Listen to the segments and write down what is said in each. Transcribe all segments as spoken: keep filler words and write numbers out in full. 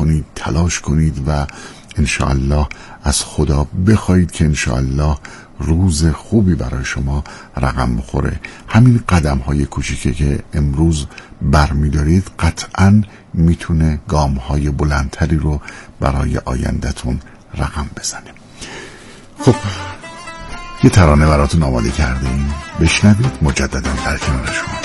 کنید، تلاش کنید و انشاءالله از خدا بخواید که انشاءالله روز خوبی برای شما رقم بخوره. همین قدم های کوچیکی که امروز برمیدارید قطعاً میتونه گام های بلندتری رو برای آیندهتون رقم بزنه. خب یه ترانه براتون آماده کردیم، بشنوید. مجددا در کنار شما.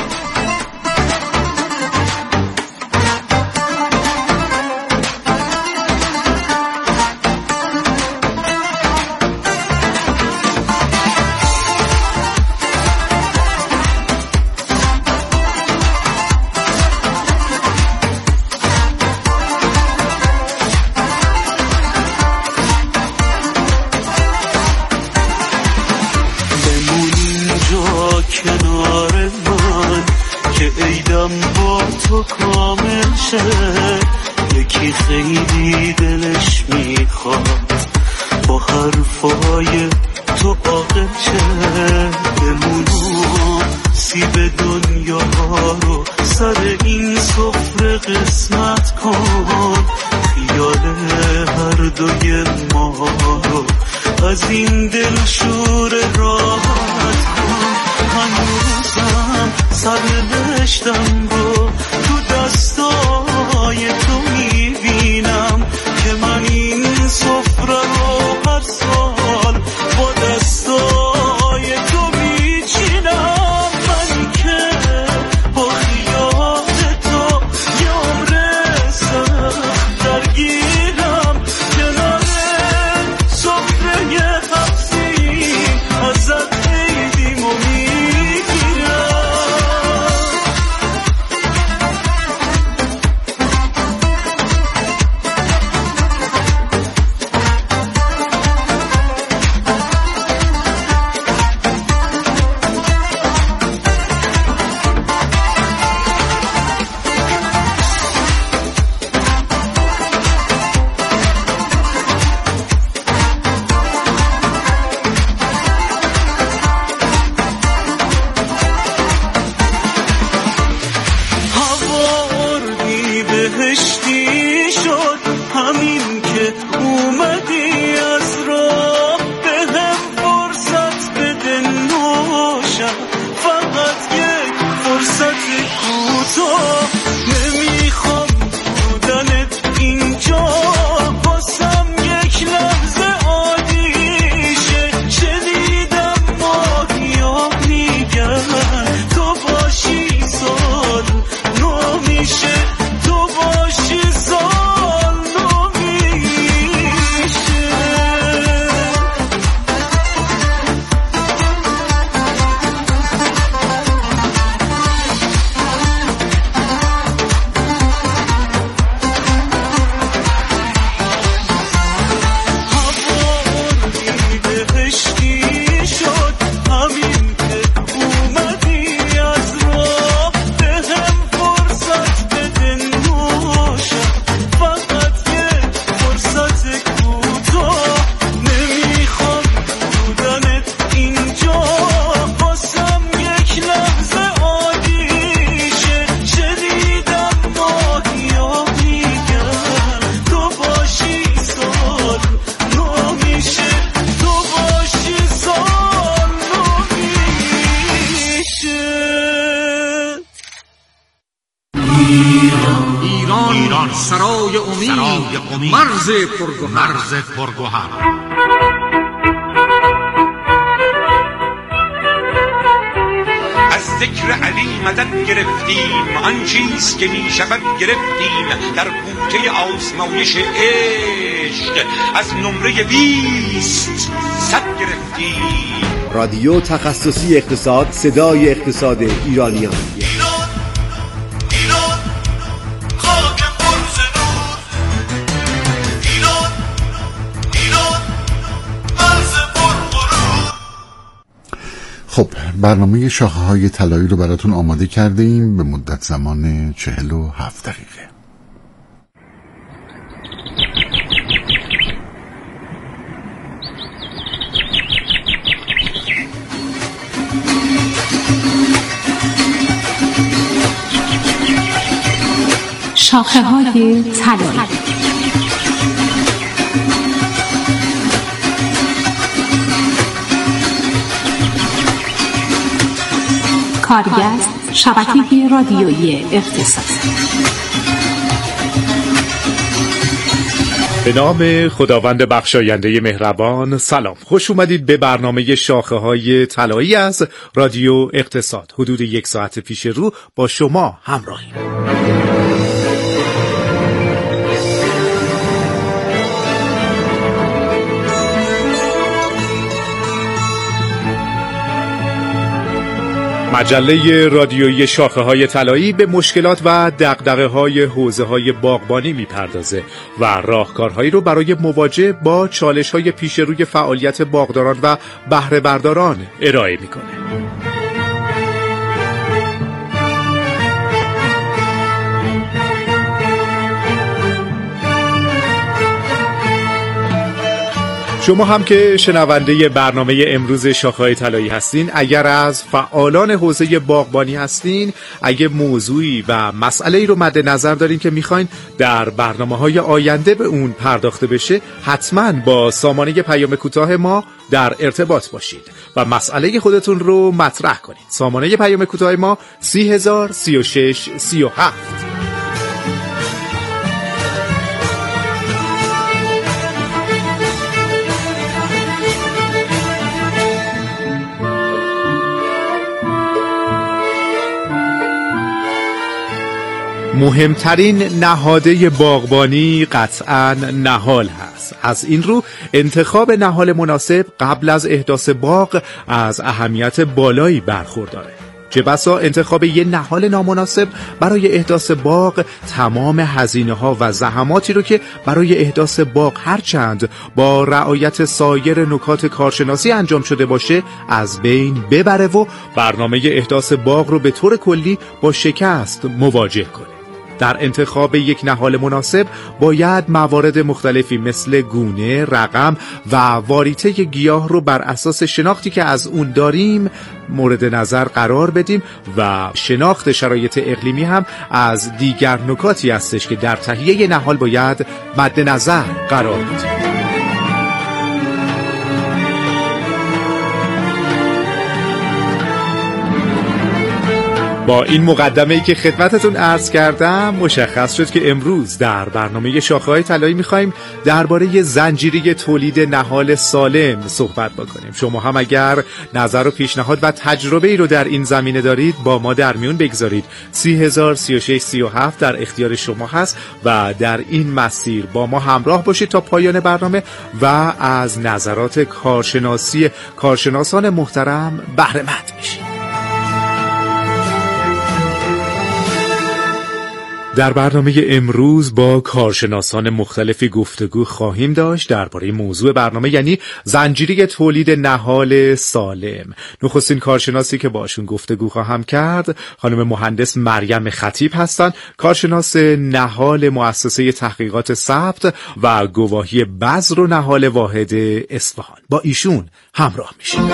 یکی خیلی دلش میخواد با حرفای تو عاقل شه، بمونم سیب دنیا رو سر این سفره قسمت کن، خیال هر دوی ما رو از این دل شور راحت کن. هنوزم سر نشتم رو تو دستای تو میبینم که من این سفره رو هر سال با دستای تو میچینم. من که با خیال تو یه عمر سخت درگیرم، کنار سفره حبسی ازت عیدیم و میگیرم. ایران سرای امید، مرز پرگوهر. از ذکر علی مدد گرفتیم، آن چیز که می شود گرفتیم، در بوته آزمایش عشق از نمره بیست صد گرفتیم. رادیو تخصصی اقتصاد، صدای اقتصاد ایرانیان. خب برنامه شاخه های طلایی رو براتون آماده کرده ایم به مدت زمان چهل و هفت دقیقه. شاخه های طلایی. کارگست شبکه رادیویی اقتصاد. به نام خداوند بخشاینده مهربان. سلام، خوش اومدید به برنامه شاخه های طلایی از رادیو اقتصاد. حدود یک ساعت پیش رو با شما همراهیم. مجله رادیویی شاخه های طلایی به مشکلات و دغدغه های حوزه های باغبانی میپردازه و راهکارهایی رو برای مواجهه با چالش های پیش روی فعالیت باغداران و بهره برداران ارائه میکنه. شما هم که شنونده برنامه امروز شاخه‌های طلایی هستین، اگر از فعالان حوزه باغبانی هستین، اگه موضوعی و مسئله‌ای رو مد نظر دارین که میخواین در برنامه‌های آینده به اون پرداخته بشه، حتما با سامانه پیام کوتاه ما در ارتباط باشید و مسئله خودتون رو مطرح کنید. سامانه پیام کوتاه ما سی هزار سی و شش سی و هفت. مهمترین نهاده باغبانی قطعاً نهال هست. از این رو انتخاب نهال مناسب قبل از احداث باغ از اهمیت بالایی برخورداره. چه بسا انتخاب یه نهال نامناسب برای احداث باغ تمام هزینه‌ها و زحماتی رو که برای احداث باغ هرچند با رعایت سایر نکات کارشناسی انجام شده باشه از بین ببره و برنامه احداث باغ رو به طور کلی با شکست مواجه کنه. در انتخاب یک نهال مناسب باید موارد مختلفی مثل گونه، رقم و واریته گیاه رو بر اساس شناختی که از اون داریم مورد نظر قرار بدیم و شناخت شرایط اقلیمی هم از دیگر نکاتی هستش که در تهیه نهال باید مد نظر قرار بدیم. با این مقدمه‌ای که خدمتتون عرض کردم مشخص شد که امروز در برنامه شاخه‌های طلایی می‌خوایم درباره زنجیره تولید نهال سالم صحبت بکنیم. شما هم اگر نظر و پیشنهاد و تجربه‌ای رو در این زمینه دارید با ما در میون بگذارید. سی هزار سی و شش سی و هفت در اختیار شما هست و در این مسیر با ما همراه باشید تا پایان برنامه و از نظرات کارشناسی کارشناسان محترم بهره مند بشید. در برنامه امروز با کارشناسان مختلفی گفتگو خواهیم داشت درباره موضوع برنامه، یعنی زنجیره تولید نهال سالم. نخستین کارشناسی که باشون گفتگو خواهم کرد خانم مهندس مریم خطیب هستند، کارشناس نهال مؤسسه تحقیقات ثبت و گواهی بذر و نهال واحد اصفهان. با ایشون همراه میشیم.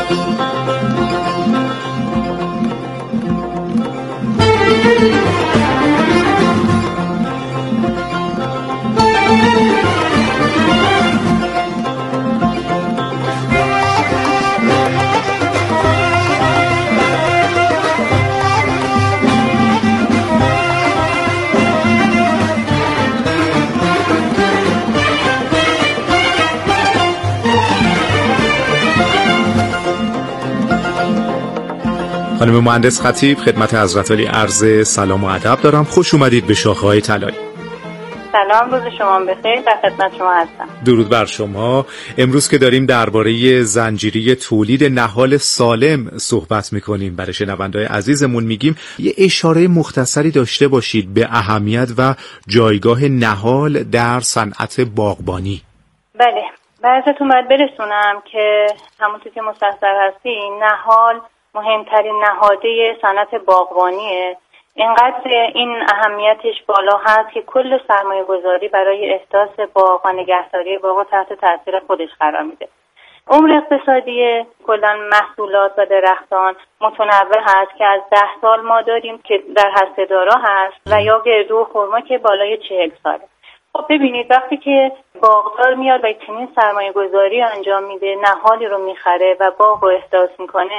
خانم مهندس خطیب، خدمت حضرت عالی عرض سلام و ادب دارم. خوش اومدید به شاخه‌های طلایی. سلام، روز شما بخیر، در خدمت شما هستم. درود بر شما. امروز که داریم درباره زنجیره تولید نهال سالم صحبت میکنیم، برای شنونده‌های عزیزمون میگیم یه اشاره مختصری داشته باشید به اهمیت و جایگاه نهال در صنعت باغبانی. بله، بعضتون باید برسونم که همونطور که مستحضر هستی نهال مهمترین نهاده صنعت باغبانیه. اینقدر این اهمیتش بالا هست که کل سرمایه گذاری برای احداث باغ و نگهداری باغ تحت تاثیر خودش قرار میده. عمر اقتصادی کلا محصولات و درختان متنوع هست که از ده سال ما داریم که در هسته‌دارا هست و یا گردو و خرما که بالای چهل ساله. خب ببینید وقتی که باغدار میاد و چنین سرمایه گذاری انجام میده، نهالی رو میخره و باغ رو احداث میکنه،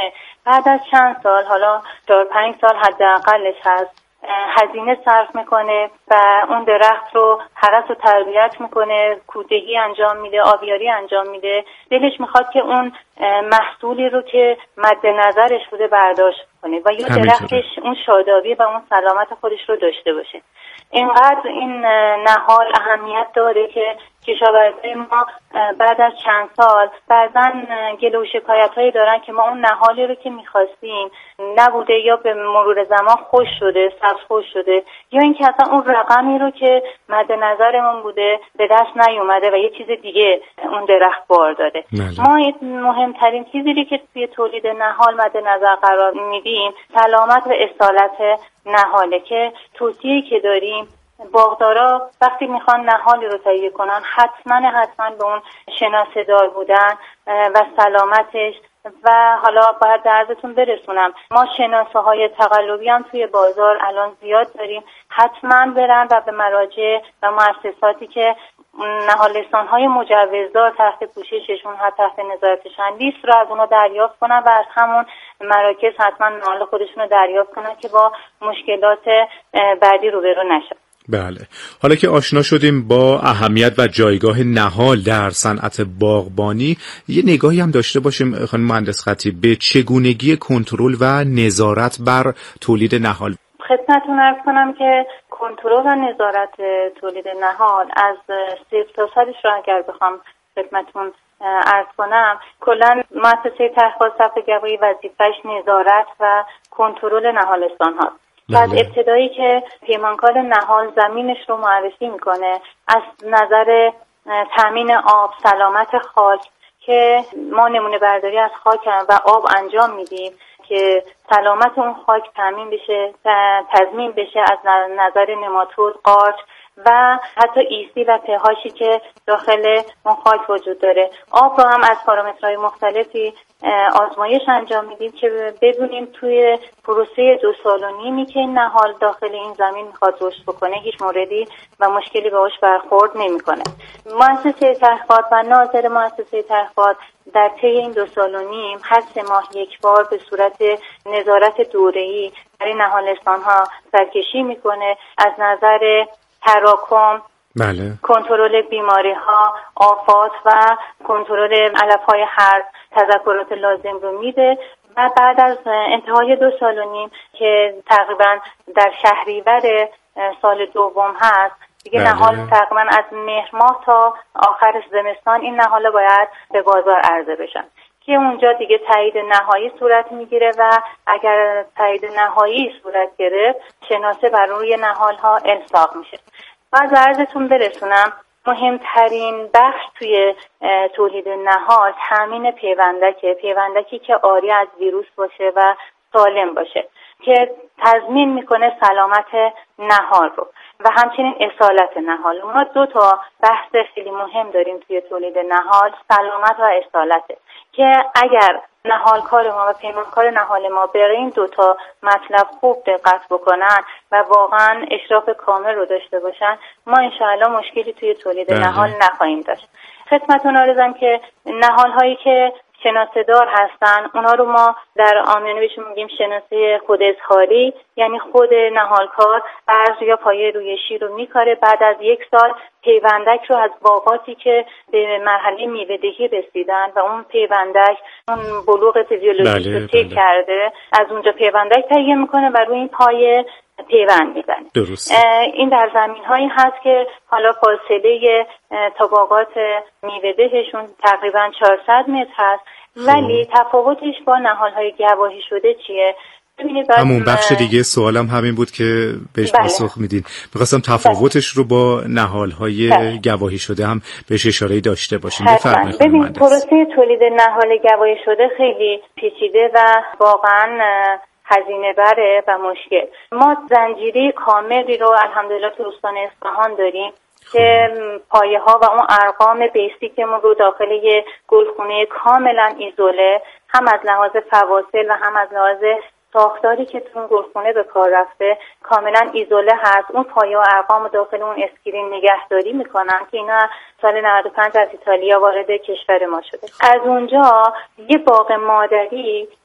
بعد از چند سال، حالا چهار پنج سال حداقلش هست، هزینه صرف میکنه و اون درخت رو هرس و تربیت میکنه، کودهی انجام میده، آبیاری انجام میده. دلش میخواد که اون محصولی رو که مد نظرش بوده برداشت کنه و یا درختش اون شادابی و اون سلامت خودش رو داشته باشه. اینقدر این نهال اهمیت داره که کشاورزای ما بعد از چند سال بعضا گله و شکایت‌هایی دارن که ما اون نهالی رو که می‌خواستیم نبوده، یا به مرور زمان خوش شده، سبزخوش شده، یا اینکه اصلا اون رقمی رو که مد نظرمون بوده به دست نیومده و یه چیز دیگه اون درخت بار داده. ما مهمترین چیزی که توی تولید نهال مد نظر قرار میدیم سلامت و اصالت نهاله، که توصیه‌ای که داریم باغدارا وقتی میخوان نهالی رو تهیه کنن حتما حتما به اون شناسه دار بودن و سلامتش. و حالا باید در عرضتون برسونم ما شناسه های تقلبی هم توی بازار الان زیاد داریم، حتما برن و به مراجع و مؤسساتی که نهالستان های مجوزدار تحت پوشششون هست، تحت نظارتشن، لیست رو از اونا دریافت کنن و از همون مراکز حتما نهال خودشون رو دریافت کنن که با مشکلات بعدی روبرو نشن. بله، حالا که آشنا شدیم با اهمیت و جایگاه نهال در صنعت باغبانی، یه نگاهی هم داشته باشیم خانم مهندس خطیب به چگونگی کنترل و نظارت بر تولید نهال. خدمتتون عرض کنم که کنترل و نظارت تولید نهال از صفر تا صدش رو اگر بخوام خدمتتون عرض کنم، کلا مؤسسه تحقیقات ثبت گواهی وظیفه‌اش نظارت و کنترل نهالستان هاست. از ابتدایی که پیمانکار نهال زمینش رو معرفی میکنه، از نظر تامین آب، سلامت خاک که ما نمونه برداری از خاک و آب انجام میدیم که سلامت اون خاک تامین بشه، تضمین بشه از نظر نماتود، قارچ و حتی ایسی و پهاشی که داخل اون خاک وجود داره. آب رو هم از پارامترهای مختلفی آزمایش انجام میدیم که بدونیم توی پروسه دو سال و نیمی که این نهال داخل این زمین میخواد رشد بکنه هیچ موردی و مشکلی باهاش برخورد نمیکنه. مؤسسه تحقیقات و ناظر مؤسسه تحقیقات در طی این دو سال و نیم هر سه ماه یک بار به صورت نظارت دوره‌ای برای نهالستان‌ها سرکشی میکنه، از نظر تراکم، بله، کنترل بیماری ها، آفات و کنترل علف‌های هرز تذکرات لازم رو میده و بعد از انتهای دو سال و نیم که تقریبا در شهریور سال دوم هست دیگه بله. نهال تقریبا از مهر ماه تا آخر زمستان این نهال باید به بازار عرضه بشن که اونجا دیگه تایید نهایی صورت میگیره و اگر تایید نهایی صورت گرفت شناسه بر روی نهال ها الصاق میشه. و از عرضتون برسونم مهمترین بخش توی تولید نهال تامین پیوندکه، پیوندکی که عاری از ویروس باشه و سالم باشه که تضمین میکنه سلامت نهال رو و همچنین اصالت نهال. ما دو تا بحث خیلی مهم داریم توی تولید نهال، سلامت و اصالته، که اگر نهالکار ما و پیمانکار نهال ما برای این دوتا مطلب خوب دقت بکنن و واقعا اشراف کامل رو داشته باشن ما انشاءالله مشکلی توی تولید بله. نهال نخواهیم داشت. خدمتتون عرضم که نهال هایی که شناسه دار هستن اونا رو ما در عامیانه بهشون میگیم شناسه خود اظهاری، یعنی خود نهالکار برز یا پایه رویشی رو میکاره. بعد از یک سال پیوندک رو از باغاتی که به مرحله میوه‌دهی رسیدن و اون پیوندک اون بلوغ فیزیولوژیک رو طی کرده از اونجا پیوندک تهیه میکنه و روی این پایه پیوند میزنه. درست. این در زمین هایی هست که حالا فاصله تا باغات میوه‌دهشون تقریبا چهارصد متر هست، ولی تفاوتش با نهال های گواهی شده چیه؟ همون بخش دیگه سوالم همین بود که بهش بله. پاسخ میدین. می‌خواستم تفاوتش رو با نهال‌های بله. گواهی شده هم بهش اشاره‌ای داشته باشیم. بفرمایید. ببین پروسه تولید نهال گواهی شده خیلی پیچیده و واقعاً هزینه بره و مشکل. ما زنجیره کاملی رو الحمدلله تو استان اصفهان داریم که پایه ها و اون ارقام بیسیکمون رو داخل یه گلخونه کاملا ایزوله، هم از لحاظ فواصل و هم از لحاظ ساختاری که تو اون گلخونه به کار رفته کاملا ایزوله هست. اون پایه و ارقام داخل اون اسکرین نگهداری میکنن که اینا سال نود و پنج از ایتالیا وارد کشور ما شده. از اونجا یه باغ مادری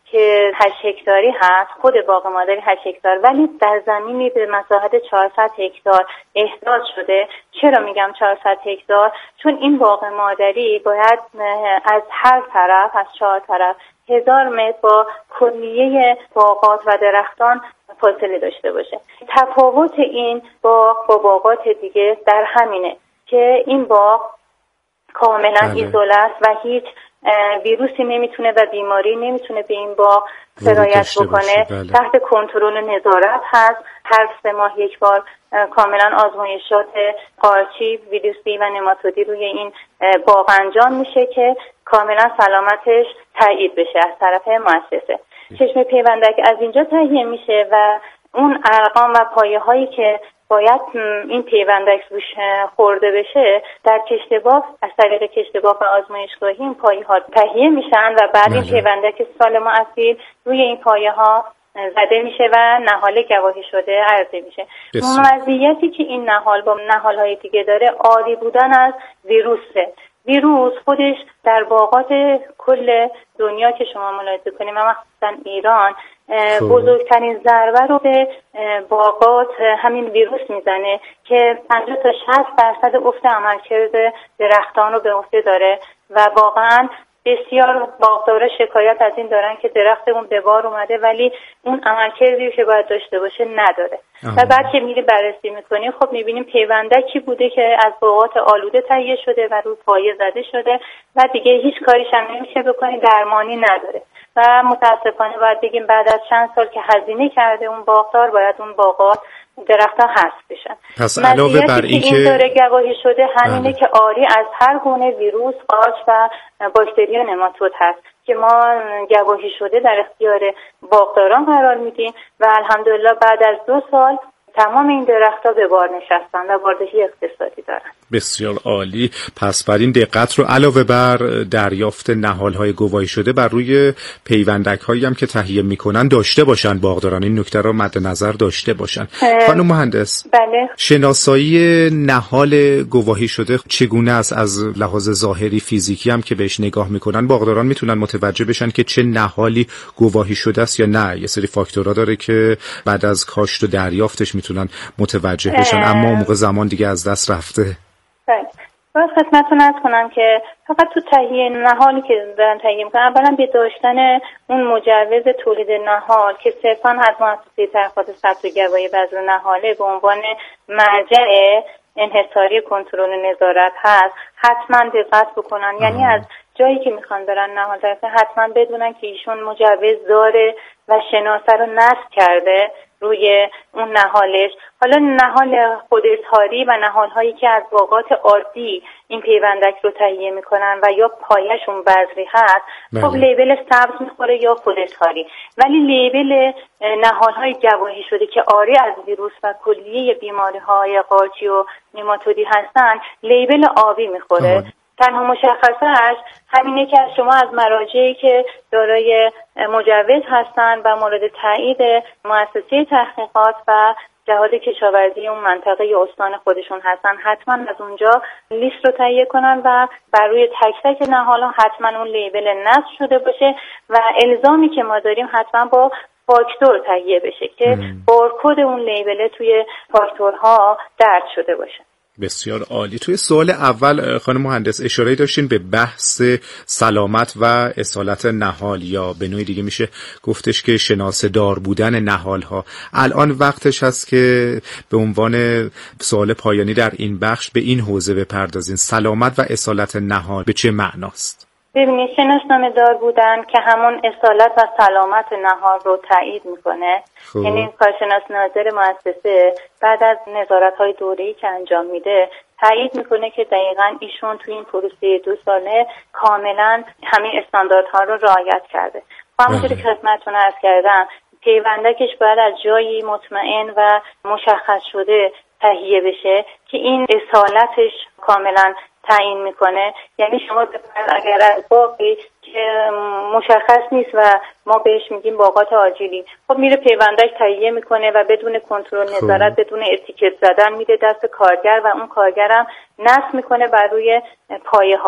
که هشت هکتاری هست، خود باغ مادری هشت هکتار، ولی در زمینی به مساحت چهارصد هکتار احداث شده. چرا میگم چهارصد هکتار؟ چون این باغ مادری باید از هر طرف، از چهار طرف هزار متر با کلیه باغات و درختان فاصله داشته باشه. تفاوت این باغ با باغات دیگه در همینه که این باغ کاملا ایزوله است و هیچ ویروسی نمیتونه و بیماری نمیتونه به این باغ سرایت بکنه. بله. تحت کنترل و نظارت هست. هر سه ماه یک بار کاملا آزمایشات قارچی، ویروسی و نماتودی روی این باغ انجام میشه که کاملا سلامتش تایید بشه از طرف مؤسسه. چشم پیوندک از اینجا تهیه میشه و اون ارقام و پایه هایی که باید این پیوندک روش خورده بشه در کشت باغ از طریق کشت باغ و آزمایشگاهی این پایه ها تهیه میشن و بعد این پیوندک سالم و اصیل روی این پایه ها زده میشه و نهال گواهی شده عرضه میشه. مزیتی که این نهال با نهال های دیگه داره عالی بودن از ویروسه. ویروس خودش در باغات کل دنیا که شما ملاحظه کنیم و مخصوصا ایران بزرگترین ضربه رو به باغات همین ویروس میزنه که پنجاه تا شصت درصد افت عملکرد درختان رو به عهده داره و واقعا بسیار باغدارا شکایت از این دارن که درختمون به بار اومده ولی اون عملکردی که باید داشته باشه نداره. آه. و بعد که میری بررسی میکنیم خب میبینیم پیوندکی بوده که از باغات آلوده تهیه شده و رو پایه زده شده و دیگه هیچ کاریش هم نمیشه بکنی، درمانی نداره و متاسفانه باید بگیم بعد از چند سال که هزینه کرده اون باغدار باید اون باغات درخت‌ها حذف بشن. پس علاوه بر این که این داره گواهی شده همینه بله. که آری از هر گونه ویروس، قارچ و باکتری و نماتود هست که ما گواهی شده در اختیار باغداران قرار میدیم و الحمدلله بعد از دو سال تمام این درخت‌ها به بار نشستن و باردهی اقتصادی دارن. بسیار عالی. پس بر این دقت رو علاوه بر دریافت نهال‌های گواهی شده بر روی پیوندک‌هایی هم که تهیه می‌کنن داشته باشن باغداران، این نکته رو مد نظر داشته باشن. خانم مهندس، بله. شناسایی نهال گواهی شده چگونه است؟ از لحاظ ظاهری فیزیکی هم که بهش نگاه می‌کنن باغداران میتونن متوجه بشن که چه نهالی گواهی شده است یا نه؟ یه سری فاکتورها داره که بعد از کاشت و دریافتش میتونن متوجه بشن اما موقع زمان دیگه از دست رفته. بله. باید خدمتتون عرض کنم که فقط تو تهیه نهالی که دارن تهیه میکنن اولا به داشتن اون مجوز تولید نهال که صرفا از مؤسسه تحقیقات ثبت و گواهی بذر نهاله به عنوان مرجع انحصاری کنترل و نظارت هست حتما دقت بکنن. آه. یعنی از جایی که میخوان برن نهال درسته حتما بدونن که ایشون مجوز داره و شناسه رو نصب کرده روی اون نهالش. حالا نهال خود اظهاری و نهال هایی که از باغات عادی این پیوندک رو تهیه میکنن و یا پایشون بذری هست خب لیبل سبز میخوره یا خود اظهاری، ولی لیبل نهال های گواهی شده که آری از ویروس و کلیه بیماری های قارچی و نماتودی هستن لیبل آبی میخوره. آه. تنها مشخصش همینه که از شما از مراجعی که دارای مجوز هستن و مورد تایید مؤسسه تحقیقات و جهاد کشاورزی اون منطقه یا استان خودشون هستن حتما از اونجا لیست رو تهیه کنن و بر روی تک تک نهال‌ها حتما اون لیبل نصب شده باشه و الزامی که ما داریم حتما با فاکتور تهیه بشه که بارکد اون لیبل توی فاکتورها درج شده باشه. بسیار عالی. توی سوال اول خانم مهندس اشاره داشتین به بحث سلامت و اصالت نهال یا به نوعی دیگه میشه گفتش که شناسه‌دار بودن نهال‌ها. الان وقتش هست که به عنوان سوال پایانی در این بخش به این حوزه بپردازین. سلامت و اصالت نهال به چه معناست؟ ببینید شناسنامه دار بودن که همون اصالت و سلامت نهال رو تایید میکنه. خوب. یعنی کارشناس ناظر مؤسسه بعد از نظارت‌های دوره‌ای که انجام میده تایید میکنه که دقیقاً ایشون توی این پروسه دو ساله کاملا همین استانداردها رو رعایت کرده. همونطوری که خدمتتون عرض کردم پیوندکش باید از جایی مطمئن و مشخص شده تهیه بشه که این اصالتش کاملا تعیین میکنه. یعنی شما اگر از باقی که مشخص نیست و ما بهش میگیم باغات آجیلی خب میره پیوندک تهیه میکنه و بدون کنترل نظارت بدون اتیکت زدن میده دست کارگر و اون کارگرم نصب میکنه بر روی پایه هاش.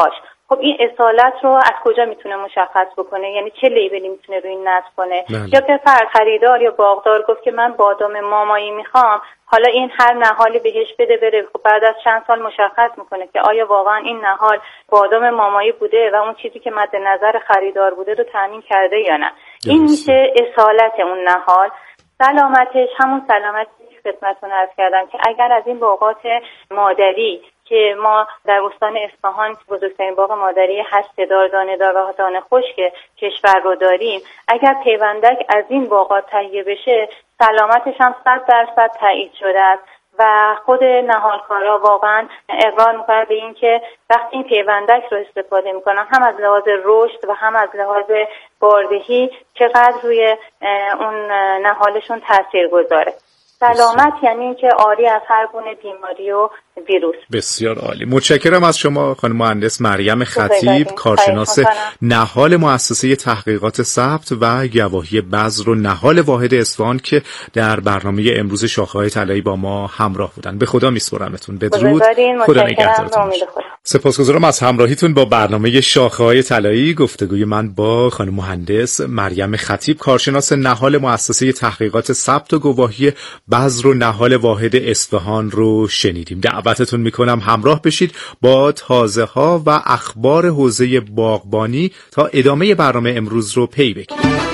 خب این اصالت رو از کجا میتونه مشخص بکنه؟ یعنی چه لیبلی میتونه روی این نصب کنه؟ یا که فرد خریدار یا باغدار گفت که من بادام مامایی میخوام، حالا این هر نهالی بهش بده بره، خب بعد از چند سال مشخص میکنه که آیا واقعا این نهال بادام مامایی بوده و اون چیزی که مد نظر خریدار بوده رو تامین کرده یا نه. این میشه اصالت اون نهال. سلامتش همون سلامتی که خدمتتون عرض کردم که اگر از این باغات مادری که ما در استان اصفهان بزرگترین باغ مادری هشت هزار دانه دار و دانه خشک کشور رو داریم، اگر پیوندک از این باغات تهیه بشه سلامتش هم صد درصد تایید شده است و خود نهالکارا واقعا اقرار میکنن به این که وقتی این پیوندک رو استفاده میکنن هم از لحاظ رشد و هم از لحاظ باردهی چقدر روی اون نهالشون تاثیر گذاره. سلامت یعنی اینکه عاری از هر گونه بیماری و ویروس. بسیار عالی. متشکرم از شما خانم مهندس مریم خطیب، کارشناس نهال مؤسسه تحقیقات ثبت و گواهی بذر و نهال واحد اصفهان که در برنامه امروز شاخه‌های طلایی با ما همراه بودن. به خدا میسپارمتون. بدرود. خدا نگهدارتون. سپاسگزارم از همراهیتون با برنامه شاخه‌های طلایی. گفتگوی من با خانم مهندس مریم خطیب، کارشناس نهال مؤسسه تحقیقات ثبت و گواهی بذر و نهال واحد اصفهان رو شنیدیم. دعوتتون میکنم همراه بشید با تازه ها و اخبار حوزه باغبانی تا ادامه برنامه امروز رو پی بگیرید.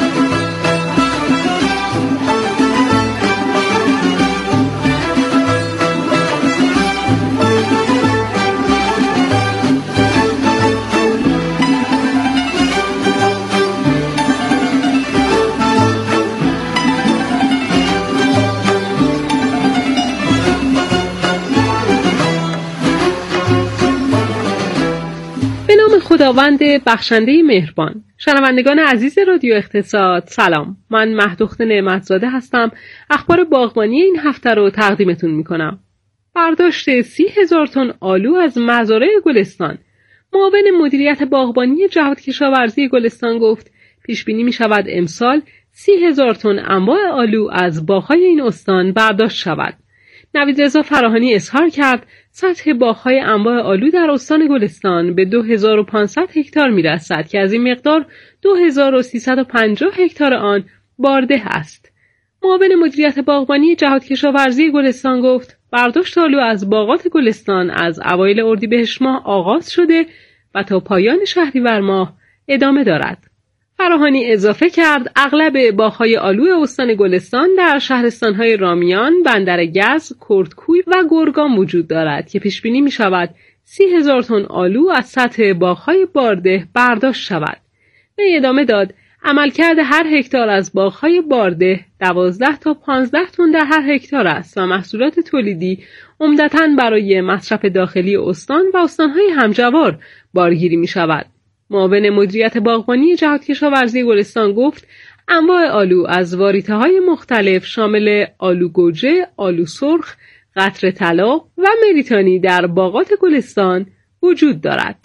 خداوند بخشنده مهربان. شنوندگان عزیز رادیو اقتصاد سلام، من مهدوخت نعمتزاده هستم. اخبار باغبانی این هفته رو تقدیمتون میکنم. برداشت سی هزار تن آلو از مزارع گلستان. معاون مدیریت باغبانی جهاد کشاورزی گلستان گفت پیش بینی می شود امسال سی هزار تن انواع آلو از باغ‌های این استان برداشت شود. نویدرضا فراهانی اظهار کرد سطح باغ‌های انواع آلو در استان گلستان به دو هزار و پانصد هکتار میرسد که از این مقدار دو هزار و سیصد و پنجاه هکتار آن بارده است. معاون مدیریت باغبانی جهاد کشاورزی گلستان گفت برداشت آلو از باغات گلستان از اوایل اردیبهشت ماه آغاز شده و تا پایان شهریور ماه ادامه دارد. فراهانی اضافه کرد اغلب باغ‌های آلو استان گلستان در شهرستان‌های رامیان، بندرگز، کردکوی و گرگان وجود دارد که پیش بینی می‌شود سی هزار تن آلو از سطح باغ‌های بارده برداشت شود. وی ادامه داد عملکرد هر هکتار از باغ‌های بارده دوازده تا پانزده تن در هر هکتار است و محصولات تولیدی عمدتاً برای مصرف داخلی استان و استان‌های همجوار بارگیری می‌شود. معاون مدیریت باغبانی جهاد کشاورزی گلستان گفت انواع آلو از واریته‌های مختلف شامل آلو گوجه، آلو سرخ، قطر طلا و مریتانی در باغات گلستان وجود دارد.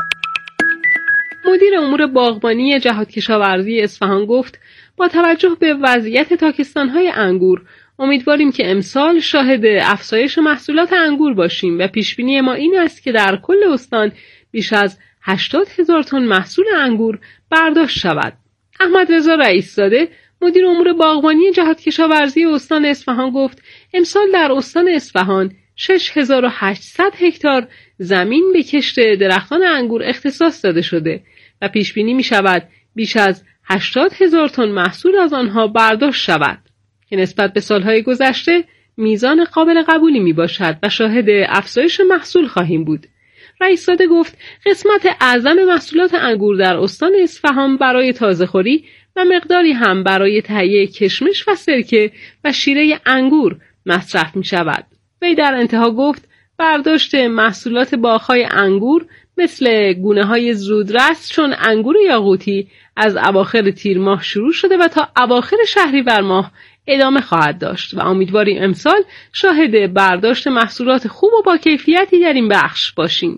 مدیر امور باغبانی جهاد کشاورزی اصفهان گفت با توجه به وضعیت تاکستان‌های انگور امیدواریم که امسال شاهد افزایش محصولات انگور باشیم و پیشبینی ما این است که در کل استان بیش از هشتاد هزار تن محصول انگور برداشت شود. احمد رضا رئیس‌زاده مدیر امور باغبانی جهاد کشاورزی استان اصفهان گفت امسال در استان اصفهان شش هزار و هشتصد هکتار زمین به کشت درختان انگور اختصاص داده شده و پیش بینی می شود بیش از هشتاد هزار تن محصول از آنها برداشت شود که نسبت به سالهای گذشته میزان قابل قبولی می باشد و شاهد افزایش محصول خواهیم بود. رئیس‌زاده گفت قسمت اعظم محصولات انگور در استان اصفهان برای تازه‌خوری و مقداری هم برای تهیه کشمش و سرکه و شیره انگور مصرف می شود. وی در انتها گفت برداشت محصولات باغ‌های انگور مثل گونه‌های زودرس چون انگور یاقوتی از اواخر تیر ماه شروع شده و تا اواخر شهریور ماه ادامه خواهد داشت و امیدواریم امسال شاهد برداشت محصولات خوب و با کیفیتی در این بخش باشیم.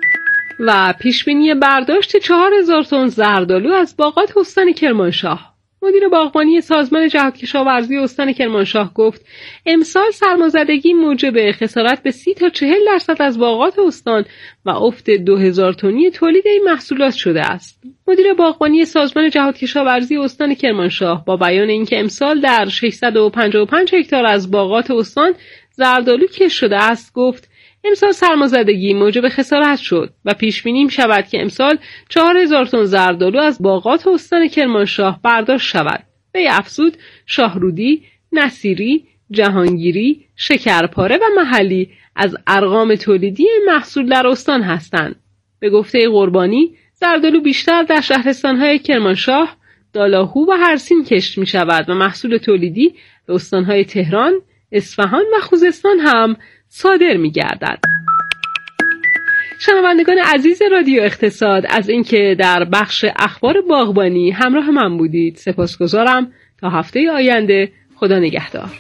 و پیشبینی برداشت چهار هزار تن زردآلو از باغات استان کرمانشاه. مدیر باغبانی سازمان جهادکشاورزی استان کرمانشاه گفت امسال سرمازدگی موجب خسارت به سی تا چهل درصد از باغات استان و افت دو هزار تنی تولید این محصولات شده است. مدیر باغبانی سازمان جهادکشاورزی استان کرمانشاه با بیان اینکه امسال در ششصد و پنجاه و پنج هکتار از باغات استان زردآلو کشت شده است گفت امسال سرمازدگی موجب خسارت شد و پیش بینی می‌شود که امسال چهار هزار تن زردآلو از باغات استان کرمانشاه برداشت شود. وی افزود شاهرودی، نصیری، جهانگیری، شکرپاره و محلی از ارقام تولیدی محصول در استان هستند. به گفته قربانی زردآلو بیشتر در شهرستان‌های کرمانشاه، دالاهو و هرسین کشت می‌شود و محصول تولیدی به استان‌های تهران، اصفهان و خوزستان هم صادر می‌گردد. شنوندگان عزیز رادیو اقتصاد از اینکه در بخش اخبار باغبانی همراه من بودید سپاسگزارم. تا هفته آینده خدا نگهدار.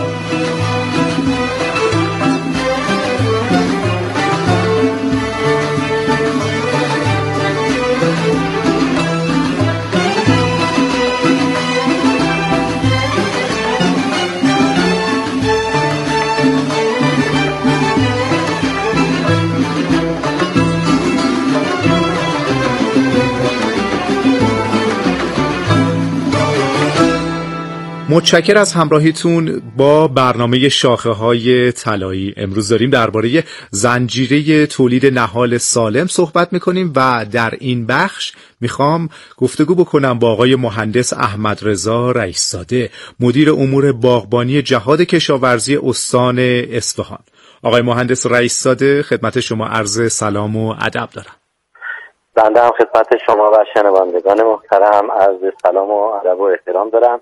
متشکر از همراهیتون با برنامه شاخه های طلایی. امروز داریم درباره زنجیره تولید نهال سالم صحبت میکنیم و در این بخش میخوام گفتگو بکنم با آقای مهندس احمد رضا رئیس‌زاده، مدیر امور باغبانی جهاد کشاورزی استان اصفهان. آقای مهندس رئیس‌زاده، خدمت شما عرض سلام و ادب دارم. بنده هم خدمت شما و شنوندگان محترم عرض سلام و ادب و احترام دارم.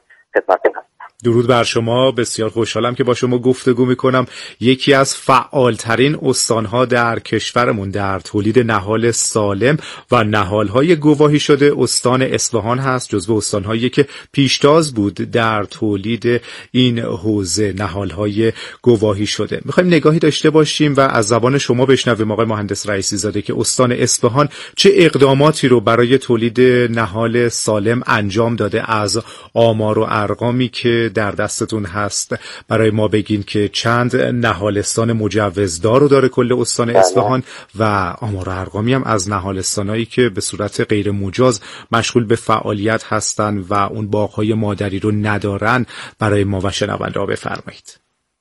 درود بر شما. بسیار خوشحالم که با شما گفتگو میکنم. یکی از فعالترین استانها در کشورمون در تولید نهال سالم و نهالهای گواهی شده استان اصفهان هست. جزو استانهایی که پیشتاز بود در تولید این حوزه نهالهای گواهی شده. میخوایم نگاهی داشته باشیم و از زبان شما بشنویم آقای مهندس رئیسی زاده که استان اصفهان چه اقداماتی رو برای تولید نهال سالم انجام داده. از آمار و ارقامی که در دستتون هست برای ما بگین که چند نهالستان مجوزدار رو داره کل استان اصفهان و آمار و ارقامی هم از نهالستانایی که به صورت غیر مجاز مشغول به فعالیت هستن و اون باغ‌های مادری رو ندارن برای ما و شنونده‌ها بفرمایید.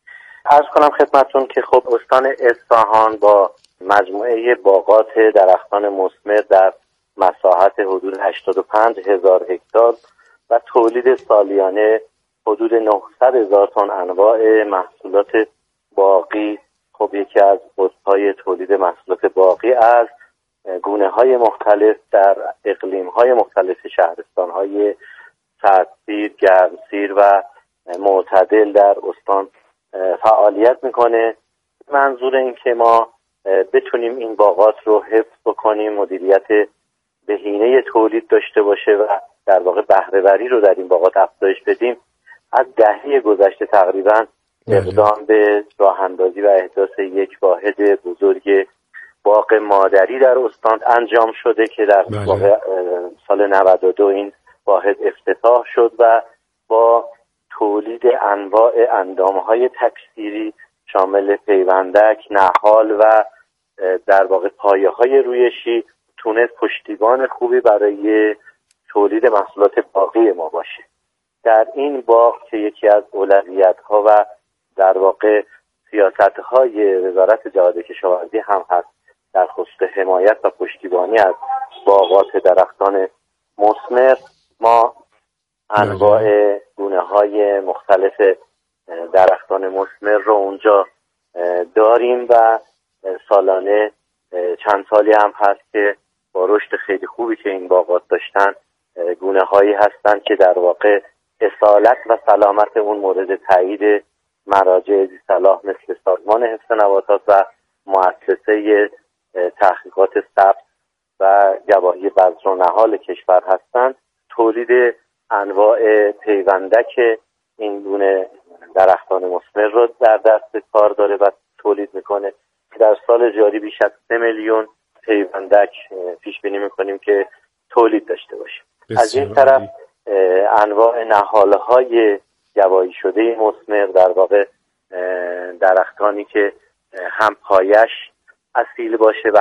عرض کنم خدمتتون که خب استان اصفهان با مجموعه باغات درختان مثمر در مساحت حدود هشتاد و پنج هزار هکتار و تولید سالیانه حدود نهصد هزار تن انواع محصولات باغی، خب یکی از قطب‌های تولید محصولات باغی از گونه‌های مختلف در اقلیم‌های مختلف شهرستان‌های سردسیر، گرمسیر و معتدل در استان فعالیت میکنه. منظور این که ما بتونیم این باغات رو حفظ بکنیم، مدیریت بهینه تولید داشته باشه و در واقع بهره‌وری رو در این باغات افزایش بدیم، از دهه گذشته تقریبا اقدام به راه اندازی و احداث یک واحد بزرگ باغ مادری در استان انجام شده که در واقع سال نود و دو این واحد افتتاح شد و با تولید انواع اندامهای تکثیری شامل پیوندک، نهال و در واقع پایه‌های رویشی تونست پشتیبان خوبی برای تولید محصولات باغی ما باشه. در این باغ که یکی از اولویت‌ها و در واقع سیاست‌های وزارت جهاد کشاورزی هم هست در خصوص حمایت و پشتیبانی از باغات درختان مثمر، ما انواع گونه‌های مختلف درختان مثمر رو اونجا داریم و سالانه چند سالی هم هست که با رشد خیلی خوبی که این باغات داشتن گونه‌هایی هستن که در واقع اصالت و سلامت اون مورد تایید مراجع ذی صلاح مثل سازمان حفظ نباتات و مؤسسه تحقیقات سبز و گواهی بذر و نهال کشور هستند. تولید انواع پیوندک این گونه درختان مثمر رو در دست کار داره و تولید میکنه. در سال جاری بیش از سه میلیون پیوندک پیش بینی میکنیم که تولید داشته باشه. از این طرف انواع نهالهای گواهی شده مثمر، در واقع درختانی که هم پایش اصیل باشه و